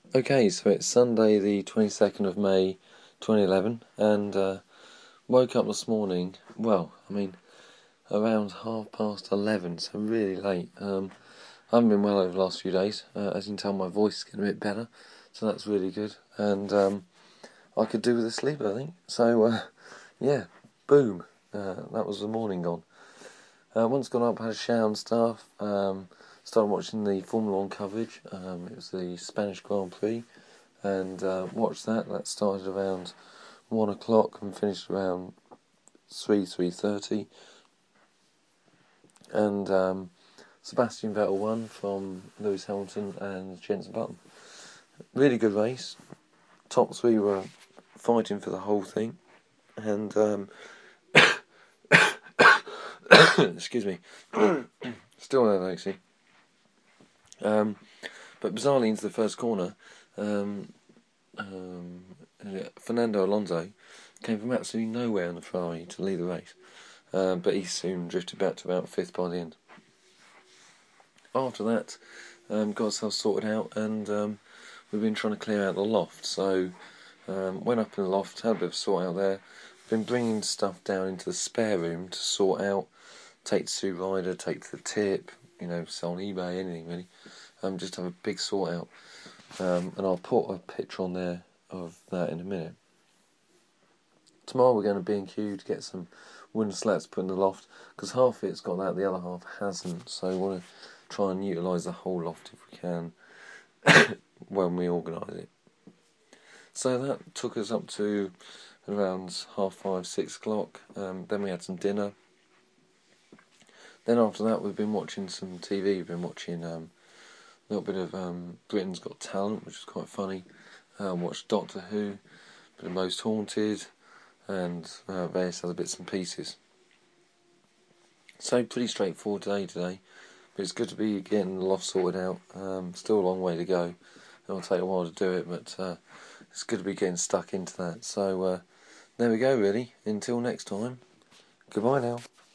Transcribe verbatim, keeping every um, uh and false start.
Okay, so it's Sunday the twenty-second of May twenty eleven, and uh, woke up this morning, well, I mean, around half past eleven, so really late. Um, I haven't been well over the last few days. Uh, as you can tell, my voice is getting a bit better, so that's really good. And um, I could do with a sleep, I think. So, uh, yeah, boom, uh, that was the morning gone. Uh, once gone up, had a shower and stuff, um, started watching the Formula One coverage. Um, it was the Spanish Grand Prix. And uh, watched that. That started around one o'clock and finished around three three thirty. And um, Sebastian Vettel won from Lewis Hamilton and Jenson Button. Really good race. Top three were fighting for the whole thing, and um, excuse me, still there, actually. Um, but bizarrely into the first corner, um, um, Fernando Alonso came from absolutely nowhere in the Ferrari to lead the race. Uh, but he soon drifted back to about fifth by the end. After that, um, got ourselves sorted out, and um, we've been trying to clear out the loft. So, um, went up in the loft, had a bit of sort out there. Been bringing stuff down into the spare room to sort out, take to Sue Rider, take to the tip, you know, sell on eBay, anything really. Um, just have a big sort out. Um, and I'll put a picture on there of that in a minute. Tomorrow we're going to B and Q to get some wooden slats put in the loft, because half of it's got that, the other half hasn't, so we want to try and utilise the whole loft if we can when we organise it. So that took us up to around half five, six o'clock. Um, then we had some dinner. Then after that we've been watching some T V. We've been watching um, a little bit of um, Britain's Got Talent, which is quite funny. Uh, watched Doctor Who, bit of Most Haunted, and uh, various other bits and pieces. So pretty straightforward day today, but it's good to be getting the loft sorted out. Um, still a long way to go. It'll take a while to do it, but uh, it's good to be getting stuck into that. So uh, there we go really. Until next time, goodbye now.